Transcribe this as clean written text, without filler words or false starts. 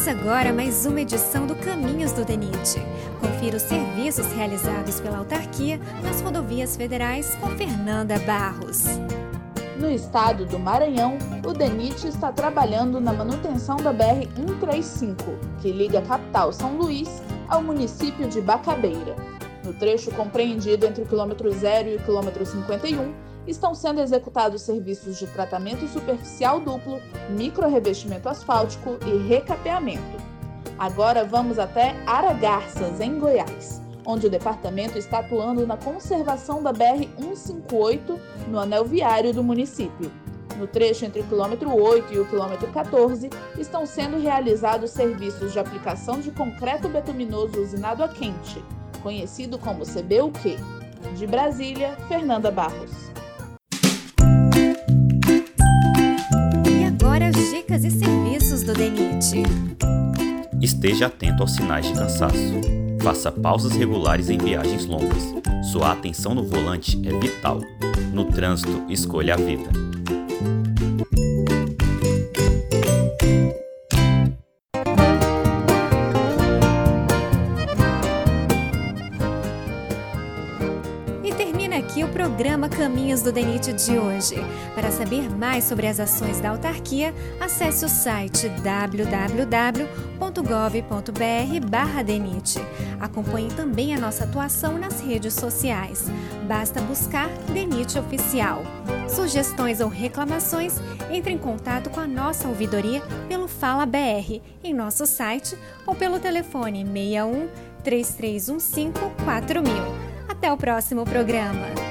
Começa agora mais uma edição do Caminhos do DENIT. Confira os serviços realizados pela autarquia nas rodovias federais com Fernanda Barros. No estado do Maranhão, o DENIT está trabalhando na manutenção da BR-135, que liga a capital São Luís ao município de Bacabeira. No trecho compreendido entre o quilômetro 0 e o quilômetro 51, estão sendo executados serviços de tratamento superficial duplo, microrrevestimento asfáltico e recapeamento. Agora vamos até Aragarças, em Goiás, onde o departamento está atuando na conservação da BR-158 no anel viário do município. No trecho entre o quilômetro 8 e o quilômetro 14, estão sendo realizados serviços de aplicação de concreto betuminoso usinado a quente, conhecido como CBUQ. De Brasília, Fernanda Barros. E agora as dicas e serviços do DENIT. Esteja atento aos sinais de cansaço. Faça pausas regulares em viagens longas. Sua atenção no volante é vital. No trânsito, escolha a vida. E termina aqui o programa Caminhos do DENIT de hoje. Para saber mais sobre as ações da autarquia, acesse o site www.gov.br/DENIT. Acompanhe também a nossa atuação nas redes sociais. Basta buscar DENIT Oficial. Sugestões ou reclamações, entre em contato com a nossa ouvidoria pelo Fala BR em nosso site ou pelo telefone 61 3315 4000. Até o próximo programa!